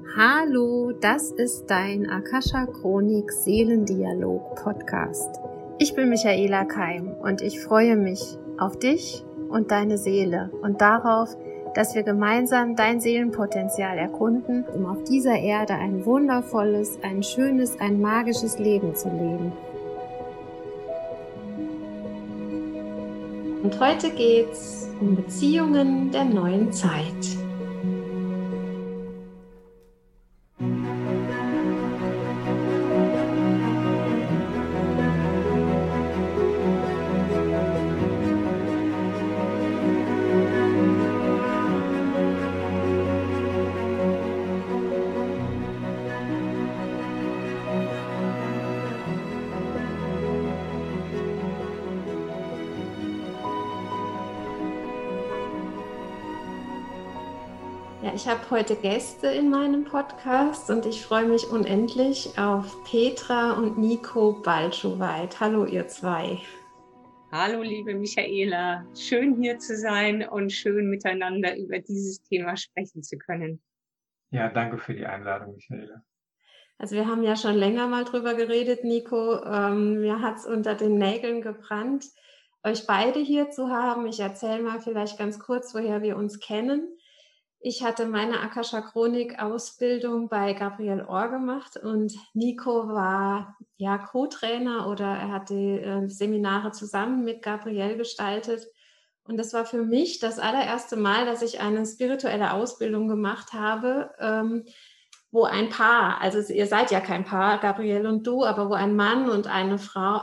Hallo, das ist dein Akasha Chronik Seelendialog Podcast. Ich bin Michaela Keim und ich freue mich auf dich und deine Seele und darauf, dass wir gemeinsam dein Seelenpotenzial erkunden, um auf dieser Erde ein wundervolles, ein schönes, ein magisches Leben zu leben. Und heute geht's um Beziehungen der neuen Zeit. Ja, ich habe heute Gäste in meinem Podcast und ich freue mich unendlich auf Petra und Nico Balczowait. Hallo ihr zwei. Hallo liebe Michaela, schön hier zu sein und schön miteinander über dieses Thema sprechen zu können. Ja, danke für die Einladung, Michaela. Also wir haben ja schon länger mal drüber geredet, Nico. Mir hat es unter den Nägeln gebrannt, euch beide hier zu haben. Ich erzähle mal vielleicht ganz kurz, woher wir uns kennen. Ich hatte meine Akasha Chronik Ausbildung bei Gabriel Orr gemacht und Nico war ja Co-Trainer oder er hat die Seminare zusammen mit Gabriel gestaltet. Und das war für mich das allererste Mal, dass ich eine spirituelle Ausbildung gemacht habe, wo ein Paar, also ihr seid ja kein Paar, Gabriel und du, aber wo ein Mann und eine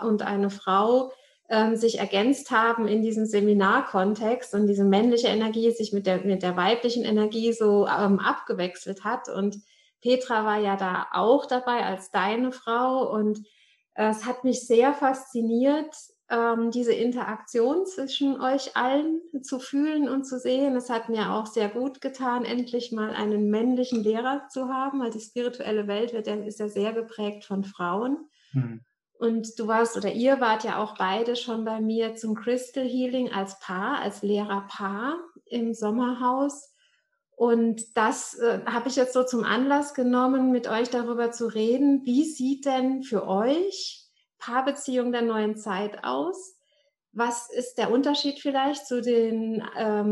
Frau sich ergänzt haben in diesem Seminarkontext und diese männliche Energie sich mit der weiblichen Energie so abgewechselt hat. Und Petra war ja da auch dabei als deine Frau und es hat mich sehr fasziniert, diese Interaktion zwischen euch allen zu fühlen und zu sehen. Es hat mir auch sehr gut getan, endlich mal einen männlichen Lehrer zu haben, weil die spirituelle Welt ist ja sehr geprägt von Frauen. Und du warst oder ihr wart ja auch beide schon bei mir zum Crystal Healing als Paar, als Lehrerpaar im Sommerhaus. Und das habe ich jetzt so zum Anlass genommen, mit euch darüber zu reden. Wie sieht denn für euch Paarbeziehung der neuen Zeit aus? Was ist der Unterschied vielleicht zu den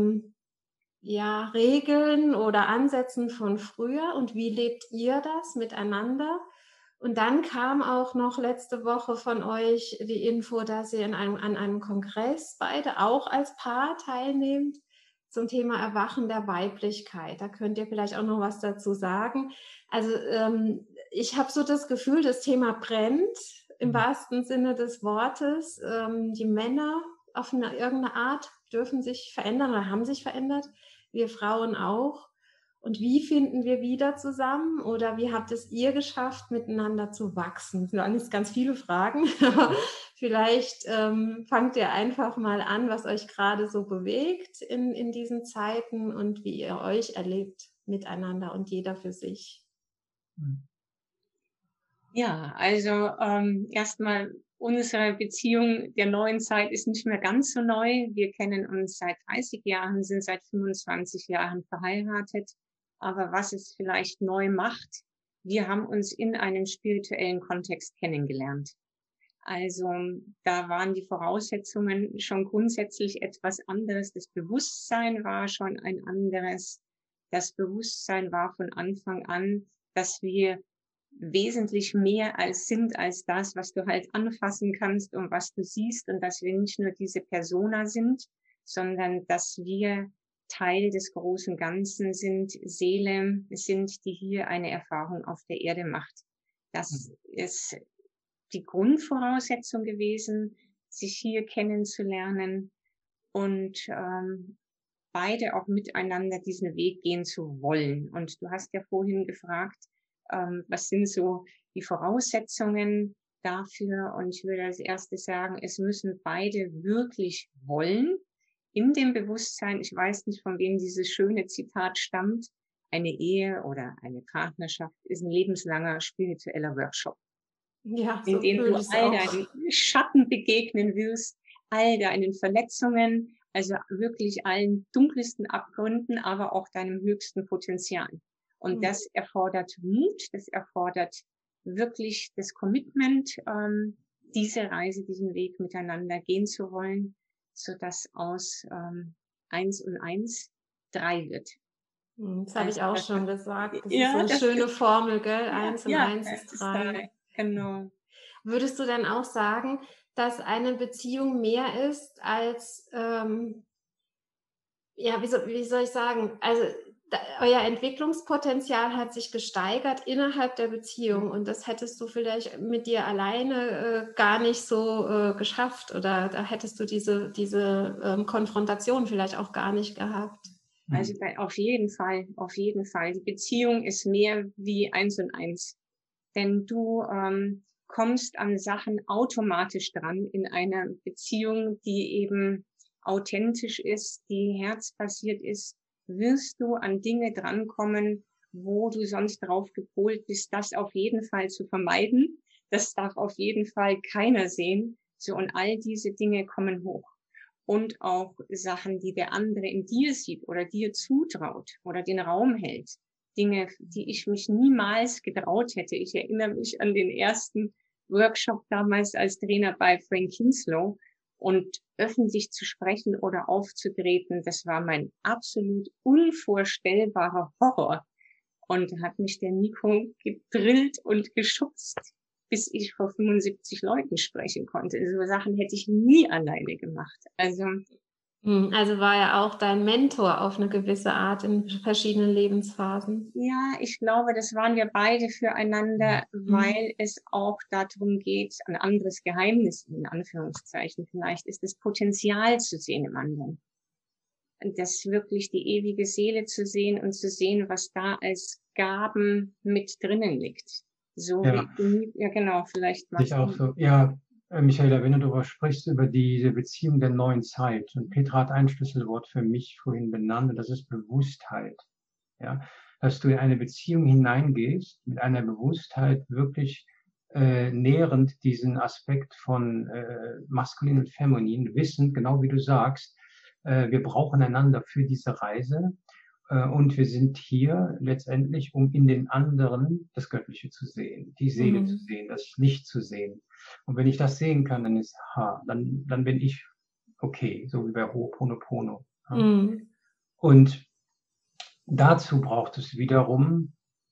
Regeln oder Ansätzen von früher? Und wie lebt ihr das miteinander? Und dann kam auch noch letzte Woche von euch die Info, dass ihr an einem Kongress beide auch als Paar teilnehmt zum Thema Erwachen der Weiblichkeit. Da könnt ihr vielleicht auch noch was dazu sagen. Also ich habe so das Gefühl, das Thema brennt im wahrsten Sinne des Wortes. Die Männer auf irgendeine Art dürfen sich verändern oder haben sich verändert. Wir Frauen auch. Und wie finden wir wieder zusammen oder wie habt es ihr geschafft, miteinander zu wachsen? Das sind jetzt ganz viele Fragen, aber vielleicht fangt ihr einfach mal an, was euch gerade so bewegt in diesen Zeiten und wie ihr euch erlebt miteinander und jeder für sich. Ja, also erstmal unsere Beziehung der neuen Zeit ist nicht mehr ganz so neu. Wir kennen uns seit 30 Jahren, sind seit 25 Jahren verheiratet. Aber was es vielleicht neu macht, wir haben uns in einem spirituellen Kontext kennengelernt. Also da waren die Voraussetzungen schon grundsätzlich etwas anderes. Das Bewusstsein war schon ein anderes. Das Bewusstsein war von Anfang an, dass wir wesentlich mehr sind als das, was du halt anfassen kannst und was du siehst und dass wir nicht nur diese Persona sind, sondern dass wir Teil des großen Ganzen sind, Seele sind, die hier eine Erfahrung auf der Erde macht. Das ist die Grundvoraussetzung gewesen, sich hier kennenzulernen und beide auch miteinander diesen Weg gehen zu wollen. Und du hast ja vorhin gefragt, was sind so die Voraussetzungen dafür? Und ich würde als erstes sagen, es müssen beide wirklich wollen, in dem Bewusstsein, ich weiß nicht, von wem dieses schöne Zitat stammt, eine Ehe oder eine Partnerschaft ist ein lebenslanger spiritueller Workshop. Ja, in dem du all deinen Schatten begegnen wirst, all deinen Verletzungen, also wirklich allen dunkelsten Abgründen, aber auch deinem höchsten Potenzial. Und das erfordert Mut, das erfordert wirklich das Commitment, diese Reise, diesen Weg miteinander gehen zu wollen, sodass aus 1 und 1 3 wird. Das habe ich auch schon gesagt. Das ist Ja, so eine schöne Formel, gell? ja, 1 und ja, 1 ist 3. Genau. Würdest du dann auch sagen, dass eine Beziehung mehr ist als, ja, wie soll ich sagen? Also euer Entwicklungspotenzial hat sich gesteigert innerhalb der Beziehung und das hättest du vielleicht mit dir alleine gar nicht so geschafft oder da hättest du diese Konfrontation vielleicht auch gar nicht gehabt. Also auf jeden Fall. Die Beziehung ist mehr wie 1 und 1. Denn du kommst an Sachen automatisch dran in einer Beziehung, die eben authentisch ist, die herzbasiert ist, wirst du an Dinge drankommen, wo du sonst drauf gepolt bist, das auf jeden Fall zu vermeiden. Das darf auf jeden Fall keiner sehen. So, und all diese Dinge kommen hoch. Und auch Sachen, die der andere in dir sieht oder dir zutraut oder den Raum hält. Dinge, die ich mich niemals getraut hätte. Ich erinnere mich an den ersten Workshop damals als Trainer bei Frank Kinslow und öffentlich zu sprechen oder aufzutreten, das war mein absolut unvorstellbarer Horror. Und da hat mich der Nico gedrillt und geschubst, bis ich vor 75 Leuten sprechen konnte. So Sachen hätte ich nie alleine gemacht. Also war er auch dein Mentor auf eine gewisse Art in verschiedenen Lebensphasen? Ja, ich glaube, das waren wir beide füreinander, weil es auch darum geht, ein anderes Geheimnis, in Anführungszeichen vielleicht, ist das Potenzial zu sehen im anderen. Und das wirklich die ewige Seele zu sehen und zu sehen, was da als Gaben mit drinnen liegt. So wie, ja genau, vielleicht ich auch so. Ja, Michaela, wenn du darüber sprichst, über diese Beziehung der neuen Zeit, und Petra hat ein Schlüsselwort für mich vorhin benannt, und das ist Bewusstheit. Ja, dass du in eine Beziehung hineingehst, mit einer Bewusstheit wirklich nährend diesen Aspekt von maskulin und feminin, wissend, genau wie du sagst, wir brauchen einander für diese Reise. Und wir sind hier letztendlich, um in den anderen das Göttliche zu sehen, die Seele zu sehen, das Licht zu sehen. Und wenn ich das sehen kann, dann ist, dann bin ich okay, so wie bei Ho'oponopono. Ja. Und dazu braucht es wiederum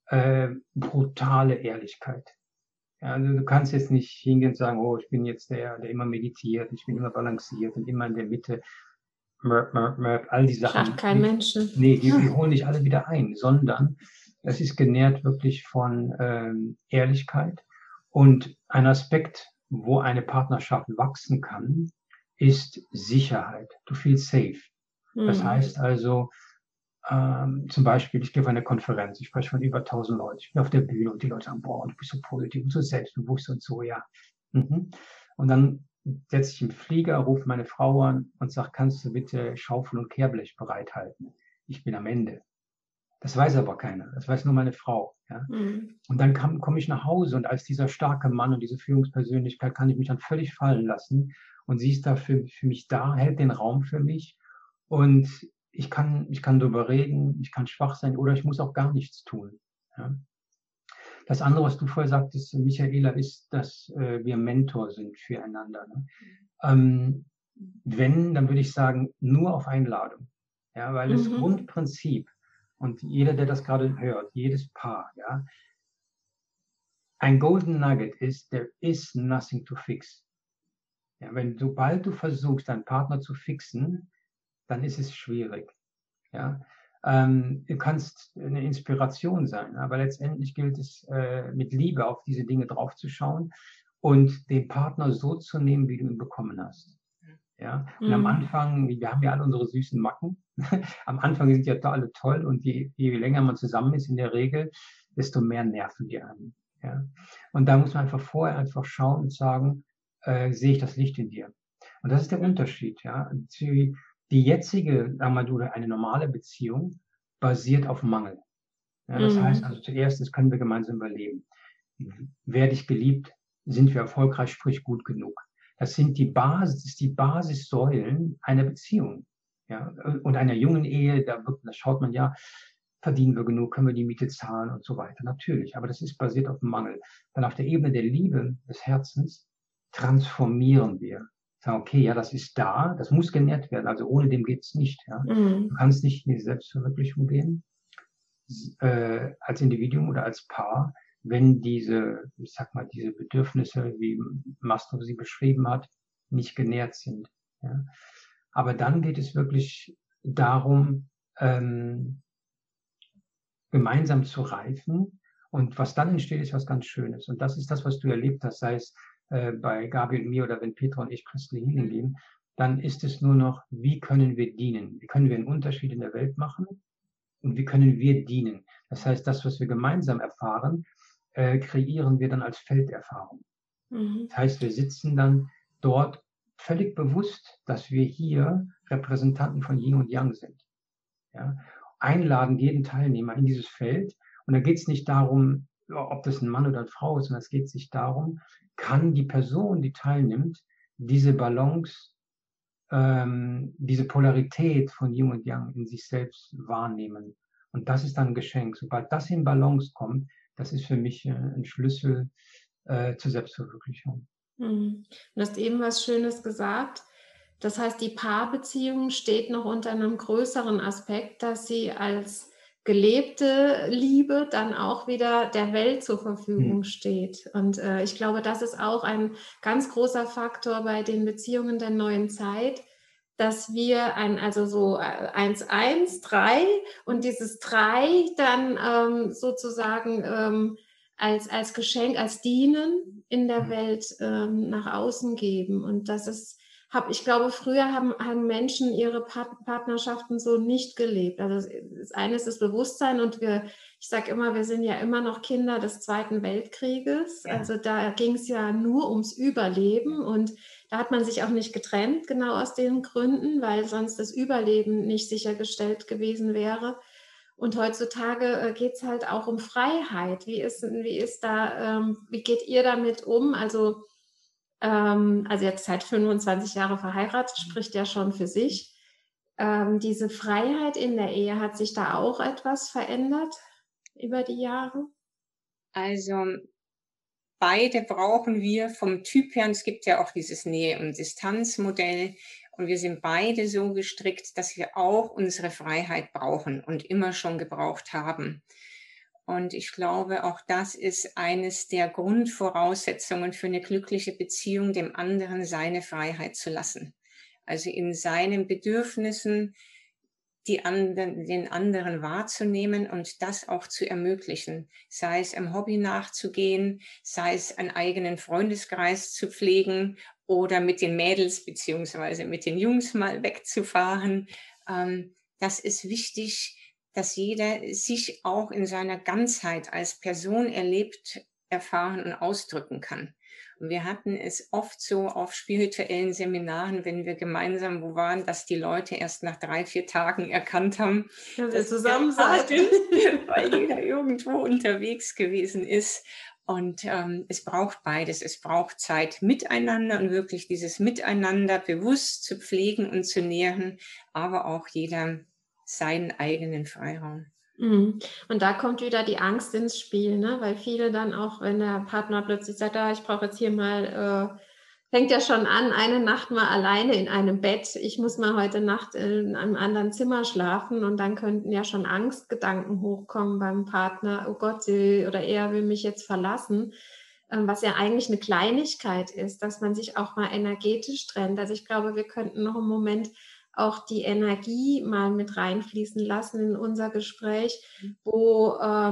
brutale Ehrlichkeit. Ja, also du kannst jetzt nicht hingehen und sagen, oh, ich bin jetzt der immer meditiert, ich bin immer balanciert und immer in der Mitte. All die Sachen. Schafft kein Menschen. Nee, die holen dich alle wieder ein, sondern es ist genährt wirklich von Ehrlichkeit. Und ein Aspekt, wo eine Partnerschaft wachsen kann, ist Sicherheit. Du feelst safe. Das heißt also, zum Beispiel, ich gehe auf eine Konferenz, ich spreche von über 1000 Leuten, ich bin auf der Bühne und die Leute sagen, boah, du bist so positiv und so selbstbewusst und so, ja. Und dann setze ich im Flieger, rufe meine Frau an und sage, kannst du bitte Schaufel und Kehrblech bereithalten? Ich bin am Ende. Das weiß aber keiner, das weiß nur meine Frau. Ja? Und dann komme ich nach Hause und als dieser starke Mann und diese Führungspersönlichkeit kann ich mich dann völlig fallen lassen und sie ist da für mich da, hält den Raum für mich und ich kann darüber reden, ich kann schwach sein oder ich muss auch gar nichts tun. Ja? Das andere, was du vorher sagtest, Michaela, ist, dass wir Mentor sind füreinander. Ne? Wenn, dann würde ich sagen, nur auf Einladung. Ja, weil das Grundprinzip, und jeder, der das gerade hört, jedes Paar, ja, ein Golden Nugget ist, there is nothing to fix. Ja, sobald du versuchst, deinen Partner zu fixen, dann ist es schwierig. Ja? Du kannst eine Inspiration sein, aber letztendlich gilt es, mit Liebe auf diese Dinge draufzuschauen und den Partner so zu nehmen, wie du ihn bekommen hast. Ja? Und am Anfang, wir haben ja alle unsere süßen Macken, am Anfang sind ja alle toll und je länger man zusammen ist in der Regel, desto mehr nerven die einen. Ja? Und da muss man einfach vorher schauen und sagen, sehe ich das Licht in dir? Und das ist der Unterschied. Ja? Die jetzige, sagen wir mal, eine normale Beziehung basiert auf Mangel. Ja, das heißt also zuerst, das können wir gemeinsam überleben. Werde ich geliebt, sind wir erfolgreich, sprich gut genug. Das sind die Basissäulen einer Beziehung. Ja, und einer jungen Ehe, da schaut man ja, verdienen wir genug, können wir die Miete zahlen und so weiter. Natürlich, aber das ist basiert auf Mangel. Dann auf der Ebene der Liebe, des Herzens, transformieren wir. Sagen, okay, ja, das ist da, das muss genährt werden, also ohne dem geht's nicht. Ja. Du kannst nicht in die Selbstverwirklichung gehen, als Individuum oder als Paar, wenn diese, ich sag mal, diese Bedürfnisse, wie Maslow sie beschrieben hat, nicht genährt sind. Ja. Aber dann geht es wirklich darum, gemeinsam zu reifen. Und was dann entsteht, ist was ganz Schönes. Und das ist das, was du erlebt hast, sei es bei Gabi und mir oder wenn Petra und ich Crystal Healing gehen. Dann ist es nur noch, wie können wir dienen? Wie können wir einen Unterschied in der Welt machen? Und wie können wir dienen? Das heißt, das, was wir gemeinsam erfahren, kreieren wir dann als Felderfahrung. Das heißt, wir sitzen dann dort völlig bewusst, dass wir hier Repräsentanten von Yin und Yang sind. Ja? Einladen jeden Teilnehmer in dieses Feld. Und da geht es nicht darum, ob das ein Mann oder eine Frau ist, sondern es geht sich darum, kann die Person, die teilnimmt, diese Balance, diese Polarität von Yin und Yang in sich selbst wahrnehmen. Und das ist dann ein Geschenk. Sobald das in Balance kommt, das ist für mich ein Schlüssel zur Selbstverwirklichung. Du hast eben was Schönes gesagt. Das heißt, die Paarbeziehung steht noch unter einem größeren Aspekt, dass sie als gelebte Liebe dann auch wieder der Welt zur Verfügung steht. Und ich glaube, das ist auch ein ganz großer Faktor bei den Beziehungen der neuen Zeit, dass wir also so 1, 3 und dieses 3 dann sozusagen als Geschenk, als Dienen in der Welt nach außen geben. Und das ist, ich glaube, früher haben Menschen ihre Partnerschaften so nicht gelebt. Also das eine ist das Bewusstsein und ich sage immer, wir sind ja immer noch Kinder des Zweiten Weltkrieges. Ja. Also da ging es ja nur ums Überleben und da hat man sich auch nicht getrennt, genau aus den Gründen, weil sonst das Überleben nicht sichergestellt gewesen wäre. Und heutzutage geht es halt auch um Freiheit. Wie geht ihr damit um? Also jetzt seit 25 Jahre verheiratet, spricht ja schon für sich. Diese Freiheit in der Ehe, hat sich da auch etwas verändert über die Jahre? Also beide brauchen wir vom Typ her, und es gibt ja auch dieses Nähe- und Distanzmodell, und wir sind beide so gestrickt, dass wir auch unsere Freiheit brauchen und immer schon gebraucht haben. Und ich glaube, auch das ist eines der Grundvoraussetzungen für eine glückliche Beziehung, dem anderen seine Freiheit zu lassen. Also in seinen Bedürfnissen den anderen wahrzunehmen und das auch zu ermöglichen. Sei es einem Hobby nachzugehen, sei es einen eigenen Freundeskreis zu pflegen oder mit den Mädels beziehungsweise mit den Jungs mal wegzufahren. Das ist wichtig, dass jeder sich auch in seiner Ganzheit als Person erlebt, erfahren und ausdrücken kann. Und wir hatten es oft so auf spirituellen Seminaren, wenn wir gemeinsam wo waren, dass die Leute erst nach 3, 4 Tagen erkannt haben, dass wir zusammen seid, weil jeder irgendwo unterwegs gewesen ist. Und es braucht beides. Es braucht Zeit miteinander und wirklich dieses Miteinander bewusst zu pflegen und zu nähren, aber auch jeder seinen eigenen Freiraum. Und da kommt wieder die Angst ins Spiel, ne? Weil viele dann auch, wenn der Partner plötzlich sagt, ich brauche jetzt hier mal, fängt ja schon an, eine Nacht mal alleine in einem Bett, ich muss mal heute Nacht in einem anderen Zimmer schlafen und dann könnten ja schon Angstgedanken hochkommen beim Partner, oh Gott, sie oder er will mich jetzt verlassen, was ja eigentlich eine Kleinigkeit ist, dass man sich auch mal energetisch trennt. Also ich glaube, wir könnten noch einen Moment auch die Energie mal mit reinfließen lassen in unser Gespräch, wo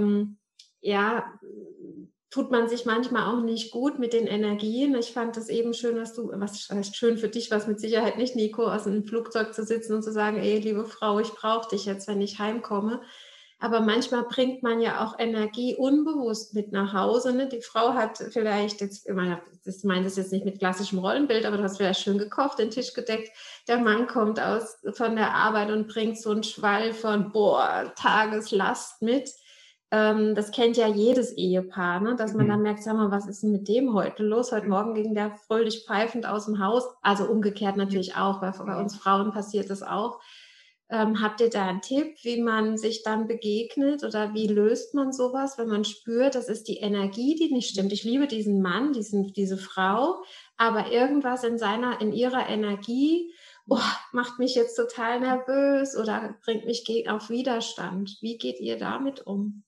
tut man sich manchmal auch nicht gut mit den Energien. Ich fand das eben schön, was heißt schön für dich, was mit Sicherheit nicht, Nico, aus einem Flugzeug zu sitzen und zu sagen, ey, liebe Frau, ich brauche dich jetzt, wenn ich heimkomme. Aber manchmal bringt man ja auch Energie unbewusst mit nach Hause. Ne? Die Frau hat vielleicht, ich meine das jetzt nicht mit klassischem Rollenbild, aber du hast vielleicht schön gekocht, den Tisch gedeckt. Der Mann kommt von der Arbeit und bringt so einen Schwall von, Tageslast mit. Das kennt ja jedes Ehepaar, ne? Dass man dann merkt, sag mal, was ist denn mit dem heute los? Heute Morgen ging der fröhlich pfeifend aus dem Haus. Also umgekehrt natürlich auch, weil bei uns Frauen passiert das auch. Habt ihr da einen Tipp, wie man sich dann begegnet oder wie löst man sowas, wenn man spürt, das ist die Energie, die nicht stimmt? Ich liebe diesen Mann, diese Frau, aber irgendwas in ihrer Energie, macht mich jetzt total nervös oder bringt mich auf Widerstand. Wie geht ihr damit um?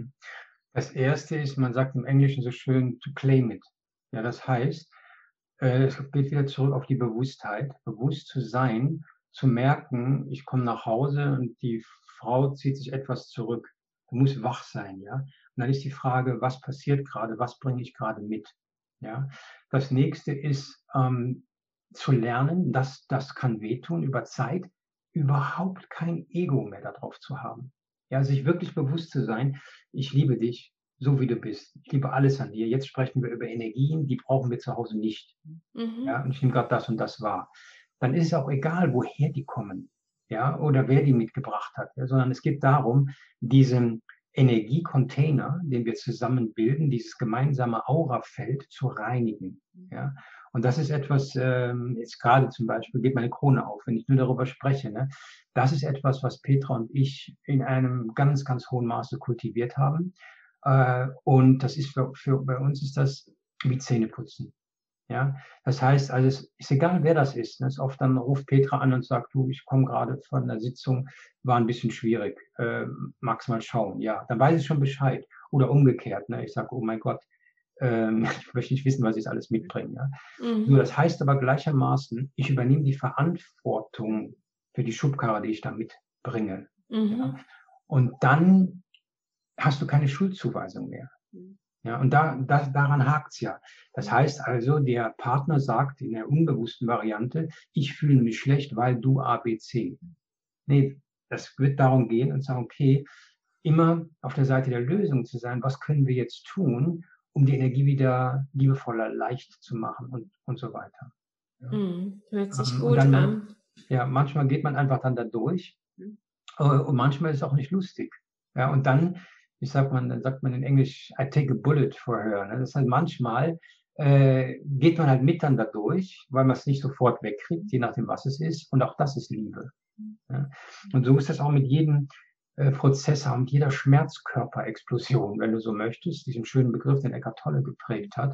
Das erste ist, man sagt im Englischen so schön, to claim it. Ja, das heißt, es geht wieder zurück auf die Bewusstheit, bewusst zu sein, zu merken, ich komme nach Hause und die Frau zieht sich etwas zurück. Du musst wach sein, ja. Und dann ist die Frage, was passiert gerade, was bringe ich gerade mit, ja. Das nächste ist, zu lernen, dass das kann wehtun, über Zeit überhaupt kein Ego mehr darauf zu haben. Ja, sich wirklich bewusst zu sein, ich liebe dich, so wie du bist. Ich liebe alles an dir. Jetzt sprechen wir über Energien, die brauchen wir zu Hause nicht. Ja, und ich nehme gerade das und das wahr. Dann ist es auch egal, woher die kommen, ja, oder wer die mitgebracht hat, ja, sondern es geht darum, diesen Energiecontainer, den wir zusammen bilden, dieses gemeinsame Aurafeld zu reinigen, ja. Und das ist etwas, jetzt gerade zum Beispiel, geht meine Krone auf, wenn ich nur darüber spreche, ne? Das ist etwas, was Petra und ich in einem ganz, ganz hohen Maße kultiviert haben. Und das ist bei uns ist das wie Zähneputzen. Ja, das heißt, also es ist egal, wer das ist. Ne? Oft dann ruft Petra an und sagt, du, ich komme gerade von der Sitzung, war ein bisschen schwierig, magst mal schauen. Ja, dann weiß ich schon Bescheid. Oder umgekehrt, ne? Ich sage, oh mein Gott, ich möchte nicht wissen, was ich alles mitbringe. Ja? So, das heißt aber gleichermaßen, ich übernehme die Verantwortung für die Schubkarre, die ich da mitbringe. Ja? Und dann hast du keine Schuldzuweisung mehr. Ja, und daran hakt's ja. Das heißt also, der Partner sagt in der unbewussten Variante, ich fühle mich schlecht, weil du A, B, C. Nee, das wird darum gehen und sagen, okay, immer auf der Seite der Lösung zu sein, was können wir jetzt tun, um die Energie wieder liebevoller, leicht zu machen und so weiter. Ja. Hört sich gut an. Ja, manchmal geht man einfach dann da durch und manchmal ist es auch nicht lustig. Ja, und dann sagt man in Englisch, I take a bullet for her. Ne? Das heißt, manchmal geht man halt mit dann da durch, weil man es nicht sofort wegkriegt, je nachdem, was es ist. Und auch das ist Liebe. Ja? Und so ist das auch mit jedem Prozessor und jeder Schmerzkörperexplosion, wenn du so möchtest, diesen schönen Begriff, den Eckhart Tolle geprägt hat,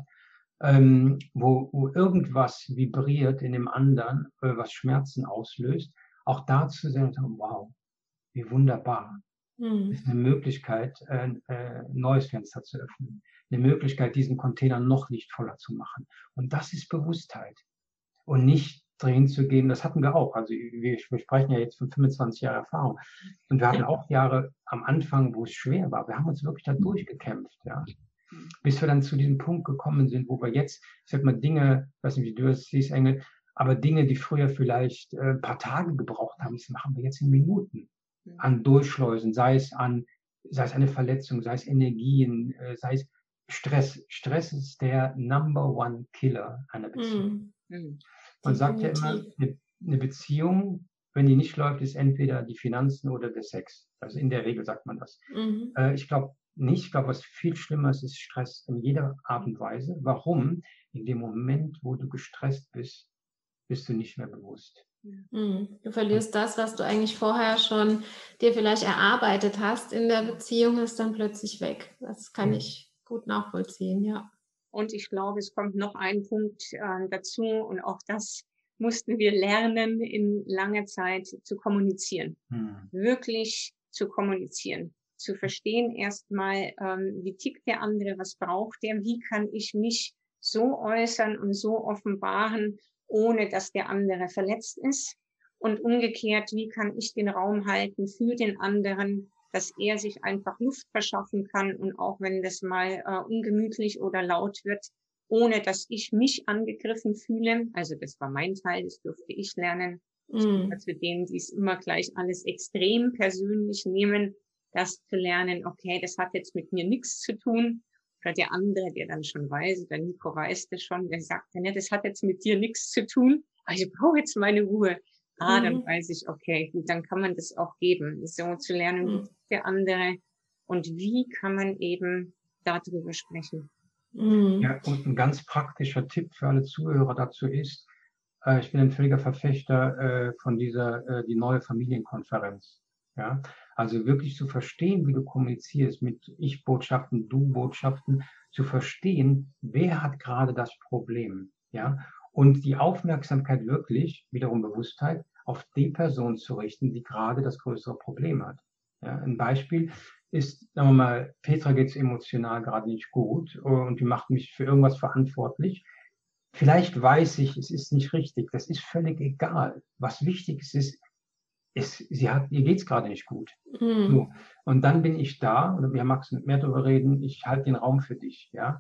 wo irgendwas vibriert in dem anderen, was Schmerzen auslöst, auch da zu sehen, wow, wie wunderbar. Ist eine Möglichkeit, ein neues Fenster zu öffnen. Eine Möglichkeit, diesen Container noch lichtvoller zu machen. Und das ist Bewusstheit. Und nicht drehen zu gehen, das hatten wir auch. Also wir sprechen ja jetzt von 25 Jahren Erfahrung. Und wir hatten auch Jahre am Anfang, wo es schwer war. Wir haben uns wirklich da durchgekämpft, ja. Bis wir dann zu diesem Punkt gekommen sind, wo wir jetzt, ich sag mal, Dinge, ich weiß nicht, wie du das siehst, Engel, aber Dinge, die früher vielleicht ein paar Tage gebraucht haben, das machen wir jetzt in Minuten. An Durchschleusen, sei es eine Verletzung, sei es Energien, sei es Stress. Stress ist der Number One Killer einer Beziehung. Man sagt ja immer, eine Beziehung, wenn die nicht läuft, ist entweder die Finanzen oder der Sex. Also in der Regel sagt man das. Ich glaube nicht. Ich glaube, was viel schlimmer ist, ist Stress in jeder Art und Weise. Warum? In dem Moment, wo du gestresst bist, bist du nicht mehr bewusst. Du verlierst das, was du eigentlich vorher schon dir vielleicht erarbeitet hast in der Beziehung, ist dann plötzlich weg. Das kann ich gut nachvollziehen, ja. Und ich glaube, es kommt noch ein Punkt dazu und auch das mussten wir lernen, in langer Zeit zu kommunizieren. Wirklich zu kommunizieren. Zu verstehen erstmal, wie tickt der andere, was braucht der, wie kann ich mich so äußern und so offenbaren, ohne dass der andere verletzt ist. Und umgekehrt, wie kann ich den Raum halten für den anderen, dass er sich einfach Luft verschaffen kann und auch wenn das mal ungemütlich oder laut wird, ohne dass ich mich angegriffen fühle. Also das war mein Teil, das durfte ich lernen. Zu denen, die es immer gleich alles extrem persönlich nehmen, das zu lernen, okay, das hat jetzt mit mir nichts zu tun. Oder der andere, der dann schon weiß, der Nico weiß das schon, der sagt dann, ja, das hat jetzt mit dir nichts zu tun, aber ich brauche jetzt meine Ruhe. Dann weiß ich, okay, gut, dann kann man das auch geben, so zu lernen, wie der andere und wie kann man eben darüber sprechen. Ja, und ein ganz praktischer Tipp für alle Zuhörer dazu ist, ich bin ein völliger Verfechter von dieser, die neue Familienkonferenz. Ja, also wirklich zu verstehen, wie du kommunizierst mit Ich-Botschaften, Du-Botschaften, zu verstehen, wer hat gerade das Problem. Ja, und die Aufmerksamkeit wirklich, wiederum Bewusstheit, auf die Person zu richten, die gerade das größere Problem hat. Ja, ein Beispiel ist, sagen wir mal, Petra geht es emotional gerade nicht gut und die macht mich für irgendwas verantwortlich. Vielleicht weiß ich, es ist nicht richtig. Das ist völlig egal. Was wichtig ist, ihr geht es gerade nicht gut. Mhm. So. Und dann bin ich da, oder wir magst mehr darüber reden, ich halte den Raum für dich. Ja?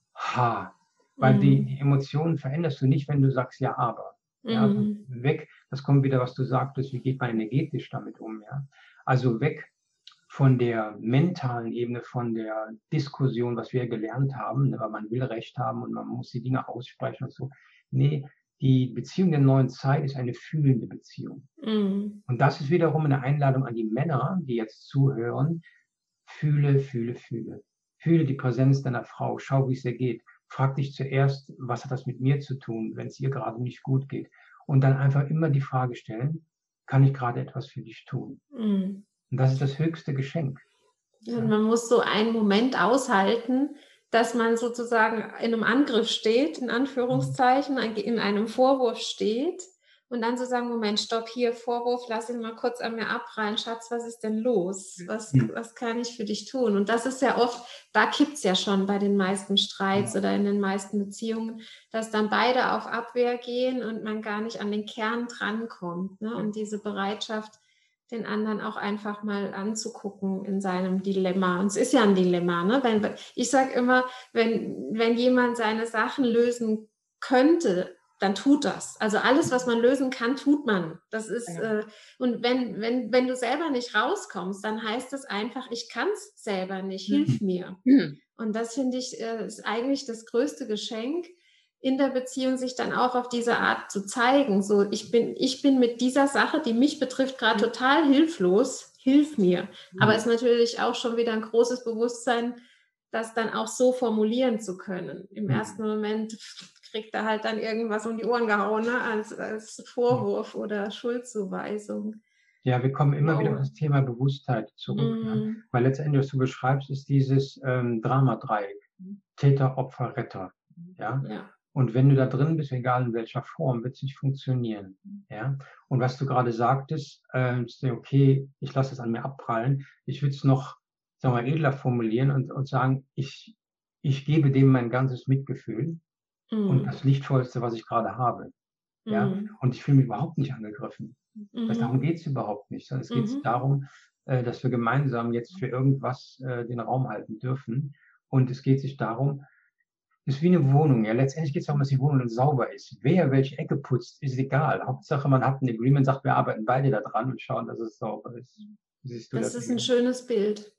Weil die Emotionen veränderst du nicht, wenn du sagst, ja, aber. Ja? Also weg, das kommt wieder, was du sagtest, wie geht man energetisch damit um. Ja? Also weg von der mentalen Ebene, von der Diskussion, was wir gelernt haben, weil man will Recht haben und man muss die Dinge aussprechen und so. Nee, die Beziehung der neuen Zeit ist eine fühlende Beziehung. Und das ist wiederum eine Einladung an die Männer, die jetzt zuhören. Fühle, fühle, fühle. Fühle die Präsenz deiner Frau. Schau, wie es ihr geht. Frag dich zuerst, was hat das mit mir zu tun, wenn es ihr gerade nicht gut geht. Und dann einfach immer die Frage stellen, kann ich gerade etwas für dich tun? Und das ist das höchste Geschenk. Und man muss so einen Moment aushalten, dass man sozusagen in einem Angriff steht, in Anführungszeichen, in einem Vorwurf steht und dann so sagen, Moment, stopp, hier, Vorwurf, lass ihn mal kurz an mir abprallen. Schatz, was ist denn los? Was kann ich für dich tun? Und das ist ja oft, da kippt es ja schon bei den meisten Streits oder in den meisten Beziehungen, dass dann beide auf Abwehr gehen und man gar nicht an den Kern drankommt. Ne? Und diese Bereitschaft, den anderen auch einfach mal anzugucken in seinem Dilemma. Und es ist ja ein Dilemma. Ne? Ich sage immer, wenn jemand seine Sachen lösen könnte, dann tut das. Also alles, was man lösen kann, tut man. Das ist, und wenn du selber nicht rauskommst, dann heißt das einfach, ich kann es selber nicht, hilf mir. Und das finde ich, ist eigentlich das größte Geschenk, in der Beziehung sich dann auch auf diese Art zu zeigen. So, ich bin mit dieser Sache, die mich betrifft, gerade total hilflos, hilf mir. Aber es ist natürlich auch schon wieder ein großes Bewusstsein, das dann auch so formulieren zu können. Im ersten Moment kriegt er halt dann irgendwas um die Ohren gehauen, ne? als Vorwurf oder Schuldzuweisung. Ja, wir kommen immer wieder auf das Thema Bewusstheit zurück. Ja? Weil letztendlich, was du beschreibst, ist dieses Dramadreieck. Täter, Opfer, Retter. Ja? Und wenn du da drin bist, egal in welcher Form, wird es nicht funktionieren. Ja? Und was du gerade sagtest, okay, ich lasse es an mir abprallen. Ich würde es noch, sagen wir mal, edler formulieren und sagen, ich gebe dem mein ganzes Mitgefühl und das Lichtvollste, was ich gerade habe. Ja? Und ich fühle mich überhaupt nicht angegriffen. Darum geht es überhaupt nicht, sondern es geht darum, dass wir gemeinsam jetzt für irgendwas den Raum halten dürfen. Und es geht sich darum, es ist wie eine Wohnung. Ja, letztendlich geht es darum, dass die Wohnung sauber ist. Wer welche Ecke putzt, ist egal. Hauptsache, man hat ein Agreement, sagt, wir arbeiten beide da dran und schauen, dass es sauber ist. Das ist ein schönes Bild.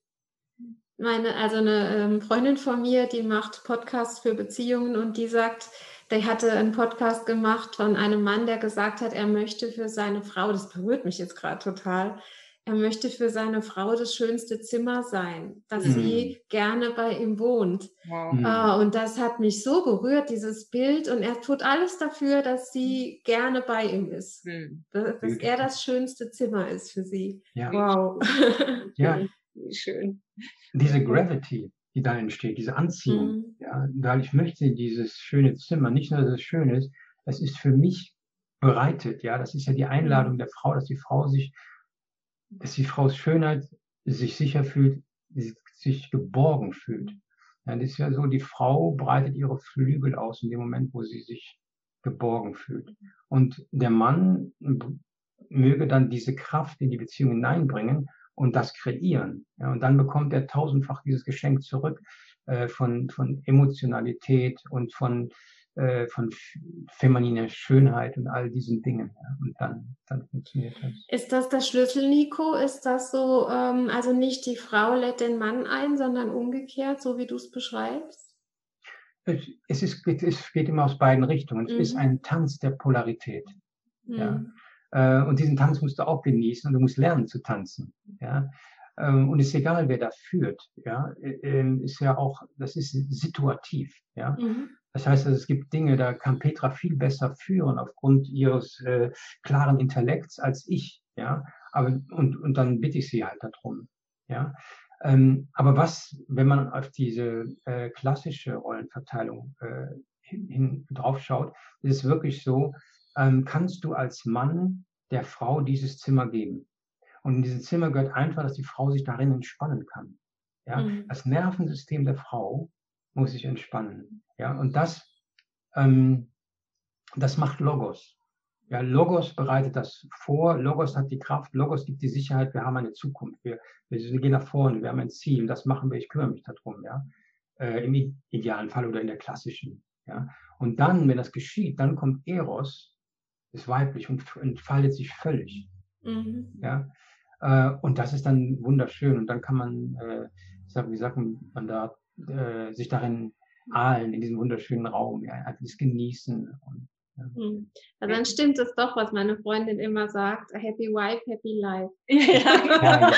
Eine Freundin von mir, die macht Podcasts für Beziehungen und die sagt, der hatte einen Podcast gemacht von einem Mann, der gesagt hat, er möchte für seine Frau, das berührt mich jetzt gerade total, er möchte für seine Frau das schönste Zimmer sein, dass sie gerne bei ihm wohnt. Und das hat mich so berührt, dieses Bild. Und er tut alles dafür, dass sie gerne bei ihm ist. Dass er das schönste Zimmer ist für sie. Ja. Wow. Ja. Schön. Diese Gravity, die da entsteht, diese Anziehung. Ja, weil ich möchte dieses schöne Zimmer, nicht nur, dass es schön ist, es ist für mich bereitet. Ja, das ist ja die Einladung der Frau, dass die Frau's Schönheit sich sicher fühlt, sich geborgen fühlt. Ja, das ist ja so, die Frau breitet ihre Flügel aus in dem Moment, wo sie sich geborgen fühlt. Und der Mann möge dann diese Kraft in die Beziehung hineinbringen und das kreieren. Ja, und dann bekommt er tausendfach dieses Geschenk zurück von Emotionalität und von femininer Schönheit und all diesen Dingen. Ja. Und dann funktioniert das. Ist das der Schlüssel, Nico? Ist das so, also nicht die Frau lädt den Mann ein, sondern umgekehrt, so wie du es beschreibst? Es geht immer aus beiden Richtungen. Es ist ein Tanz der Polarität. Ja. Und diesen Tanz musst du auch genießen und du musst lernen zu tanzen. Ja. Und es ist egal, wer da führt. Ja. Ist ja auch, das ist situativ. Ja. Das heißt, also, es gibt Dinge, da kann Petra viel besser führen aufgrund ihres klaren Intellekts als ich. Ja, aber und dann bitte ich sie halt darum. Ja, aber wenn man auf diese klassische Rollenverteilung hin drauf schaut, ist es wirklich so, kannst du als Mann der Frau dieses Zimmer geben. Und in diesem Zimmer gehört einfach, dass die Frau sich darin entspannen kann. Ja? Das Nervensystem der Frau muss sich entspannen. Ja? Und das macht Logos. Ja, Logos bereitet das vor, Logos hat die Kraft, Logos gibt die Sicherheit, wir haben eine Zukunft, wir gehen nach vorne, wir haben ein Ziel, das machen wir, ich kümmere mich darum, ja, im idealen Fall oder in der klassischen. Ja. Und dann, wenn das geschieht, dann kommt Eros, ist weiblich und entfaltet sich völlig. Ja. Und das ist dann wunderschön und dann kann man, wie sagt man da, sich darin ahlen, in diesem wunderschönen Raum, ja, einfach das genießen. Und, also dann stimmt es doch, was meine Freundin immer sagt, happy wife, happy life. Ja.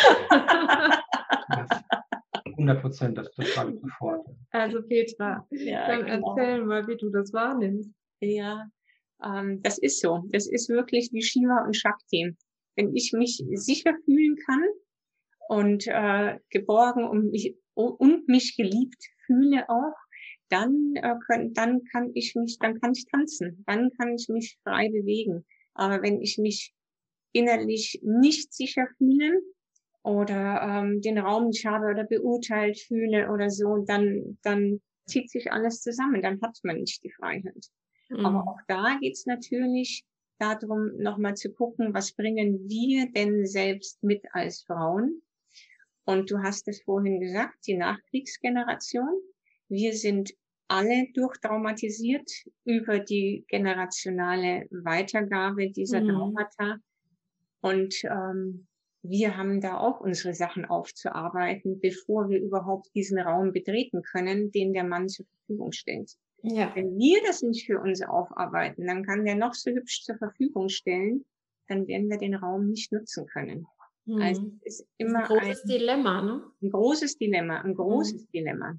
100%, das schreibe ich sofort. Also Petra, dann erzähl mal, wie du das wahrnimmst. Ja, das ist so. Das ist wirklich wie Shiva und Shakti. Wenn ich mich sicher fühlen kann und geborgen und mich geliebt fühle auch, dann kann ich tanzen, dann kann ich mich frei bewegen. Aber wenn ich mich innerlich nicht sicher fühle oder den Raum nicht habe oder beurteilt fühle oder so, dann zieht sich alles zusammen, dann hat man nicht die Freiheit. Aber auch da geht's natürlich darum, nochmal zu gucken, was bringen wir denn selbst mit als Frauen? Und du hast es vorhin gesagt, die Nachkriegsgeneration. Wir sind alle durchtraumatisiert über die generationale Weitergabe dieser Traumata. Und wir haben da auch unsere Sachen aufzuarbeiten, bevor wir überhaupt diesen Raum betreten können, den der Mann zur Verfügung stellt. Ja. Wenn wir das nicht für uns aufarbeiten, dann kann der noch so hübsch zur Verfügung stellen, dann werden wir den Raum nicht nutzen können. Also es ist immer ein großes Dilemma, ne? Ein großes Dilemma.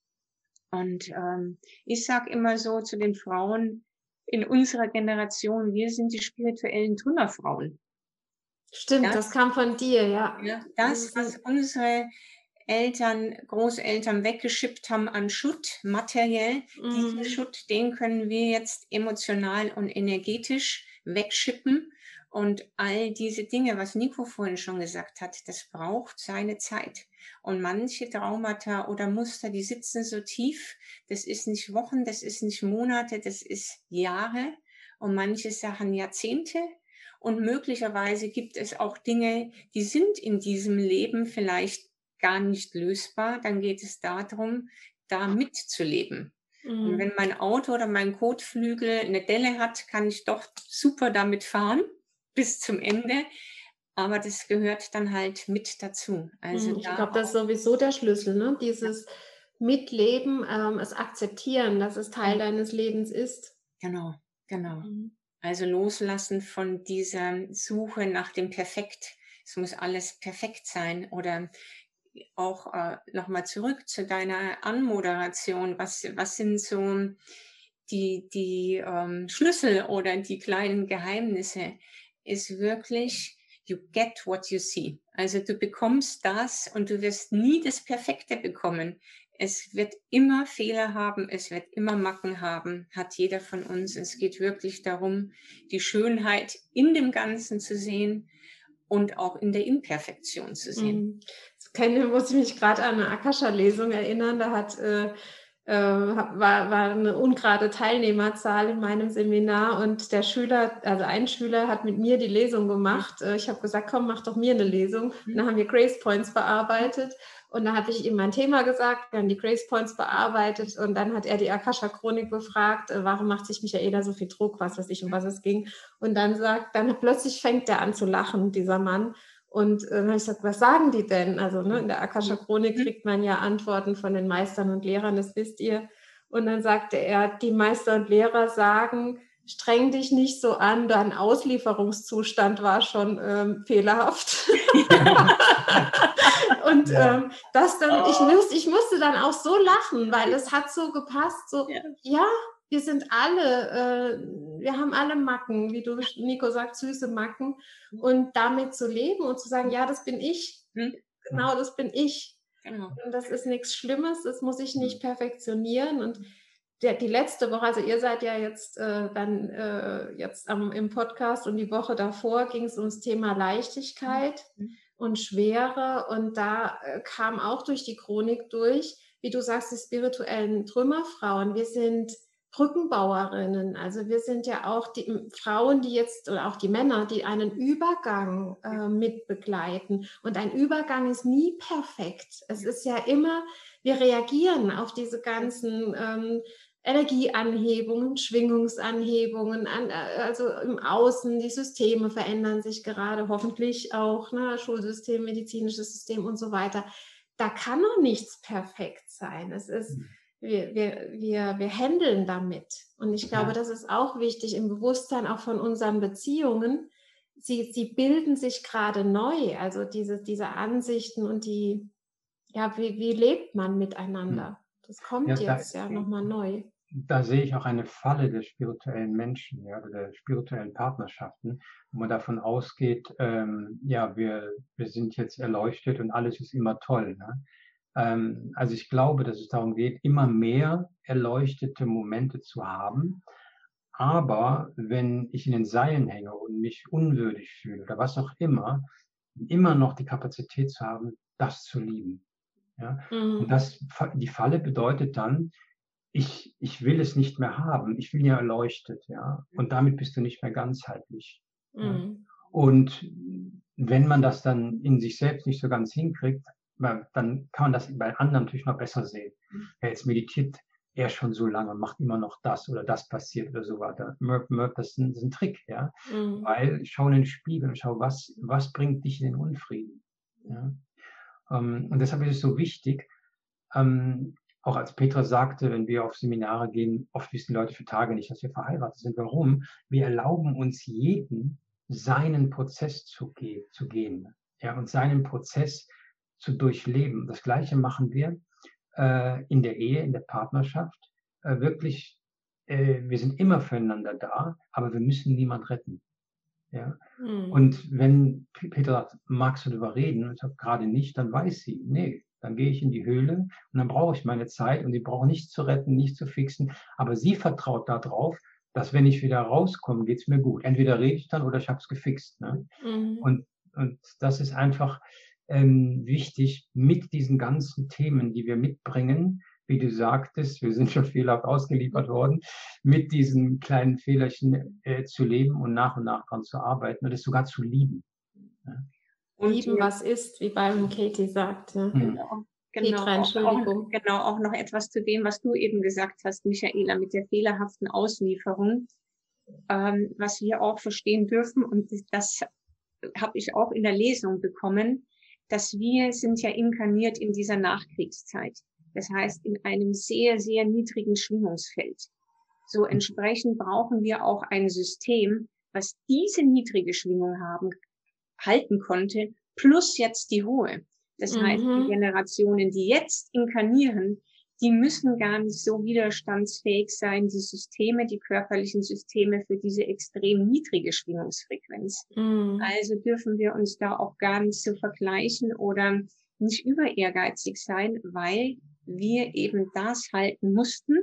Und ich sag immer so zu den Frauen in unserer Generation, wir sind die spirituellen Trümmerfrauen. Stimmt, das kam von dir, ja. Das, was unsere Eltern, Großeltern weggeschippt haben an Schutt, materiell, diesen Schutt, den können wir jetzt emotional und energetisch wegschippen. Und all diese Dinge, was Nico vorhin schon gesagt hat, das braucht seine Zeit. Und manche Traumata oder Muster, die sitzen so tief, das ist nicht Wochen, das ist nicht Monate, das ist Jahre und manche Sachen Jahrzehnte. Und möglicherweise gibt es auch Dinge, die sind in diesem Leben vielleicht gar nicht lösbar. Dann geht es darum, da mitzuleben. Und wenn mein Auto oder mein Kotflügel eine Delle hat, kann ich doch super damit fahren bis zum Ende. Aber das gehört dann halt mit dazu. Also ich glaube, das ist sowieso der Schlüssel, ne? Dieses Mitleben, es akzeptieren, dass es Teil deines Lebens ist. Genau. Also loslassen von dieser Suche nach dem Perfekt. Es muss alles perfekt sein. Oder auch nochmal zurück zu deiner Anmoderation. Was sind so die Schlüssel oder die kleinen Geheimnisse? Ist wirklich, you get what you see. Also du bekommst das und du wirst nie das Perfekte bekommen. Es wird immer Fehler haben, es wird immer Macken haben, hat jeder von uns. Es geht wirklich darum, die Schönheit in dem Ganzen zu sehen und auch in der Imperfektion zu sehen. Muss ich mich gerade an eine Akasha-Lesung erinnern, da war eine ungerade Teilnehmerzahl in meinem Seminar und der Schüler, also ein Schüler hat mit mir die Lesung gemacht. Ich habe gesagt, komm, mach doch mir eine Lesung. Und dann haben wir Grace Points bearbeitet und da habe ich ihm mein Thema gesagt, wir haben die Grace Points bearbeitet und dann hat er die Akasha-Chronik befragt, warum macht sich Michaela so viel Druck, was weiß ich, um was es ging. Und dann plötzlich fängt er an zu lachen, dieser Mann. Und dann habe ich gesagt, was sagen die denn? Also in der Akasha-Chronik kriegt man ja Antworten von den Meistern und Lehrern, das wisst ihr. Und dann sagte er, die Meister und Lehrer sagen, streng dich nicht so an, dein Auslieferungszustand war schon fehlerhaft. Und das dann, ich musste dann auch so lachen, weil es hat so gepasst, so, ja, wir sind alle, wir haben alle Macken, wie du, Nico sagt, süße Macken. Und damit zu leben und zu sagen, ja, das bin ich. Genau, das bin ich. Genau. Und das ist nichts Schlimmes, das muss ich nicht perfektionieren. Und die letzte Woche, also ihr seid ja jetzt jetzt im Podcast und die Woche davor ging es ums Thema Leichtigkeit und Schwere. Und da kam auch durch die Chronik durch, wie du sagst, die spirituellen Trümmerfrauen. Wir sind Brückenbauerinnen. Also wir sind ja auch die Frauen, die jetzt, oder auch die Männer, die einen Übergang mit begleiten. Und ein Übergang ist nie perfekt. Es ist ja immer, wir reagieren auf diese ganzen Energieanhebungen, Schwingungsanhebungen, also im Außen, die Systeme verändern sich gerade, hoffentlich auch, ne, Schulsystem, medizinisches System und so weiter. Da kann noch nichts perfekt sein. Es ist wir handeln damit. Und ich glaube, das ist auch wichtig im Bewusstsein auch von unseren Beziehungen. Sie bilden sich gerade neu, also diese Ansichten und wie lebt man miteinander? Das kommt jetzt nochmal neu. Da sehe ich auch eine Falle der spirituellen Menschen, oder der spirituellen Partnerschaften, wo man davon ausgeht, wir sind jetzt erleuchtet und alles ist immer toll. Ne? Also ich glaube, dass es darum geht, immer mehr erleuchtete Momente zu haben. Aber wenn ich in den Seilen hänge und mich unwürdig fühle oder was auch immer noch die Kapazität zu haben, das zu lieben. Ja? Und die Falle bedeutet dann, ich will es nicht mehr haben, ich will ja erleuchtet, ja. Und damit bist du nicht mehr ganzheitlich. Ja? Und wenn man das dann in sich selbst nicht so ganz hinkriegt, dann kann man das bei anderen natürlich noch besser sehen. Ja, jetzt meditiert er schon so lange, macht immer noch das oder das passiert oder so weiter. Das ist ein Trick, ja. Weil schau in den Spiegel und schau, was bringt dich in den Unfrieden. Ja? Und deshalb ist es so wichtig, auch als Petra sagte, wenn wir auf Seminare gehen, oft wissen die Leute für Tage nicht, dass wir verheiratet sind. Warum? Wir erlauben uns jeden, seinen Prozess zu gehen, ja, und seinen Prozess zu durchleben. Das Gleiche machen wir in der Ehe, in der Partnerschaft. Wirklich, wir sind immer füreinander da, aber wir müssen niemand retten. Ja? Und wenn Petra sagt, magst du darüber reden? Und ich sage, gerade nicht, dann weiß sie, nee, dann gehe ich in die Höhle und dann brauche ich meine Zeit und sie braucht nichts zu retten, nichts zu fixen. Aber sie vertraut darauf, dass wenn ich wieder rauskomme, geht es mir gut. Entweder rede ich dann oder ich habe es gefixt. Ne? Und das ist einfach wichtig mit diesen ganzen Themen, die wir mitbringen. Wie du sagtest, wir sind schon fehlerhaft ausgeliefert worden, mit diesen kleinen Fehlerchen zu leben und nach dran zu arbeiten und es sogar zu lieben. Ja? Und lieben, was ist, wie Byron Katie sagt. Ja. Genau. Petra, Entschuldigung. Auch noch etwas zu dem, was du eben gesagt hast, Michaela, mit der fehlerhaften Auslieferung, was wir auch verstehen dürfen, und das habe ich auch in der Lesung bekommen, dass wir sind ja inkarniert in dieser Nachkriegszeit. Das heißt, in einem sehr, sehr niedrigen Schwingungsfeld. So entsprechend brauchen wir auch ein System, was diese niedrige Schwingung halten konnte, plus jetzt die hohe. Das heißt, die Generationen, die jetzt inkarnieren, die müssen gar nicht so widerstandsfähig sein, die Systeme, die körperlichen Systeme für diese extrem niedrige Schwingungsfrequenz. Also dürfen wir uns da auch gar nicht so vergleichen oder nicht über ehrgeizig sein, weil wir eben das halten mussten.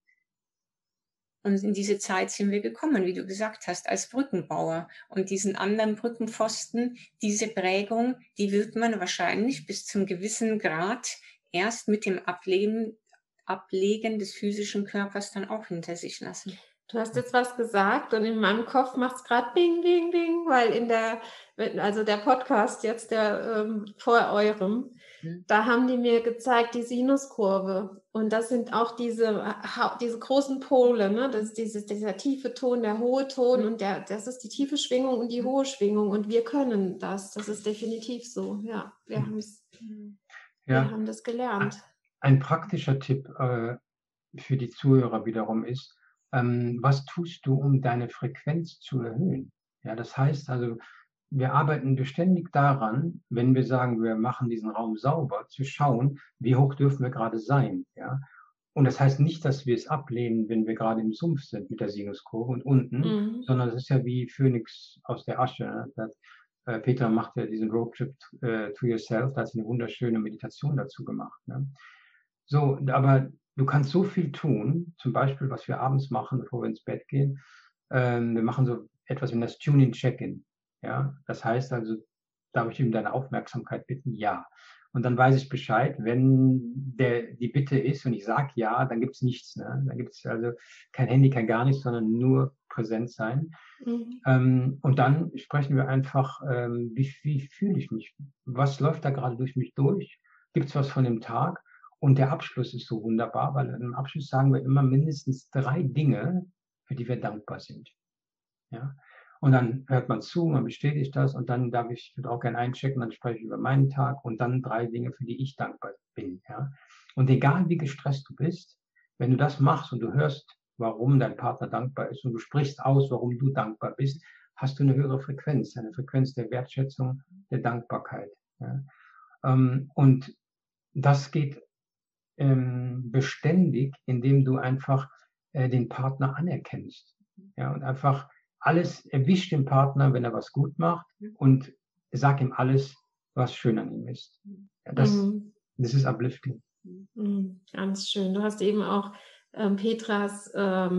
Und in diese Zeit sind wir gekommen, wie du gesagt hast, als Brückenbauer. Und diesen anderen Brückenpfosten, diese Prägung, die wird man wahrscheinlich bis zum gewissen Grad erst mit dem Ablegen des physischen Körpers dann auch hinter sich lassen. Du hast jetzt was gesagt und in meinem Kopf macht es gerade Bing, Bing, Bing, weil der Podcast jetzt, der vor eurem, da haben die mir gezeigt, die Sinuskurve. Und das sind auch diese großen Pole, ne? Das ist dieser tiefe Ton, der hohe Ton und das ist die tiefe Schwingung und die hohe Schwingung. Und wir können das. Das ist definitiv so. Ja, wir haben das gelernt. Ein praktischer Tipp für die Zuhörer wiederum ist, Was tust du, um deine Frequenz zu erhöhen? Ja, das heißt also, wir arbeiten beständig daran, wenn wir sagen, wir machen diesen Raum sauber, zu schauen, wie hoch dürfen wir gerade sein, ja? Und das heißt nicht, dass wir es ablehnen, wenn wir gerade im Sumpf sind mit der Sinuskurve und unten, sondern es ist ja wie Phönix aus der Asche. Ne? Peter macht ja diesen Roadtrip to Yourself, da hat sie eine wunderschöne Meditation dazu gemacht. Ne? So, aber du kannst so viel tun, zum Beispiel, was wir abends machen, bevor wir ins Bett gehen. Wir machen so etwas wie das Tune-in-Check-in. Ja, das heißt also, darf ich um deine Aufmerksamkeit bitten? Ja. Und dann weiß ich Bescheid, wenn die Bitte ist und ich sage ja, dann gibt es nichts. Ne? Dann gibt es also kein Handy, kein gar nichts, sondern nur präsent sein. Und dann sprechen wir einfach, wie fühle ich mich? Was läuft da gerade durch mich durch? Gibt es was von dem Tag? Und der Abschluss ist so wunderbar, weil im Abschluss sagen wir immer mindestens 3 Dinge, für die wir dankbar sind. Ja? Und dann hört man zu, man bestätigt das und dann darf ich auch gerne einchecken, dann spreche ich über meinen Tag und dann 3 Dinge, für die ich dankbar bin. Ja? Und egal wie gestresst du bist, wenn du das machst und du hörst, warum dein Partner dankbar ist und du sprichst aus, warum du dankbar bist, hast du eine höhere Frequenz, eine Frequenz der Wertschätzung, der Dankbarkeit. Ja? Und das geht beständig, indem du einfach den Partner anerkennst. Ja, und einfach alles erwischt den Partner, wenn er was gut macht und sag ihm alles, was schön an ihm ist. Ja, das ist uplifting. Ganz schön. Du hast eben auch Petras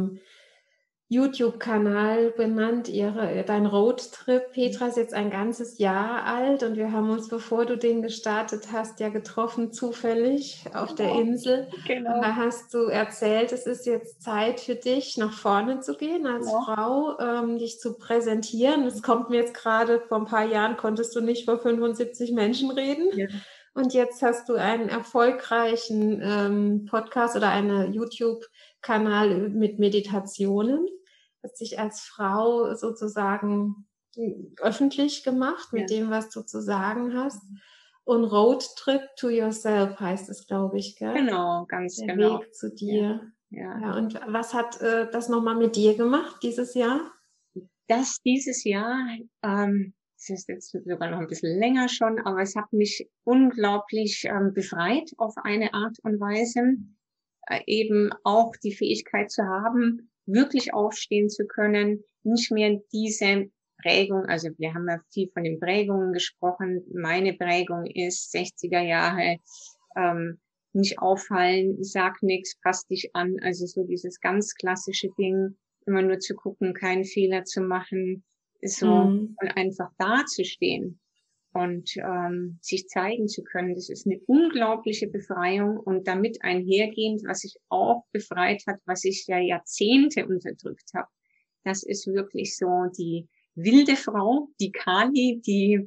YouTube-Kanal benannt, dein Roadtrip. Petra ist jetzt ein ganzes Jahr alt und wir haben uns, bevor du den gestartet hast, ja getroffen, zufällig auf der Insel. Genau. Und da hast du erzählt, es ist jetzt Zeit für dich, nach vorne zu gehen als Frau, dich zu präsentieren. Es kommt mir jetzt gerade, vor ein paar Jahren konntest du nicht vor 75 Menschen reden. Ja. Und jetzt hast du einen erfolgreichen Podcast oder einen YouTube-Kanal mit Meditationen. Hast dich als Frau sozusagen öffentlich gemacht mit dem, was du zu sagen hast. Und Roadtrip to Yourself heißt es, glaube ich, gell? Genau, ganz Der genau. Weg zu dir. Ja. Und was hat das nochmal mit dir gemacht dieses Jahr? Dieses Jahr, es ist jetzt sogar noch ein bisschen länger schon, aber es hat mich unglaublich befreit auf eine Art und Weise, eben auch die Fähigkeit zu haben, wirklich aufstehen zu können, nicht mehr diese Prägung, also wir haben ja viel von den Prägungen gesprochen, meine Prägung ist 60er Jahre, nicht auffallen, sag nichts, pass dich an, also so dieses ganz klassische Ding, immer nur zu gucken, keinen Fehler zu machen, so und einfach dazustehen und sich zeigen zu können, das ist eine unglaubliche Befreiung und damit einhergehend, was sich auch befreit hat, was ich ja Jahrzehnte unterdrückt habe, das ist wirklich so die wilde Frau, die Kali, die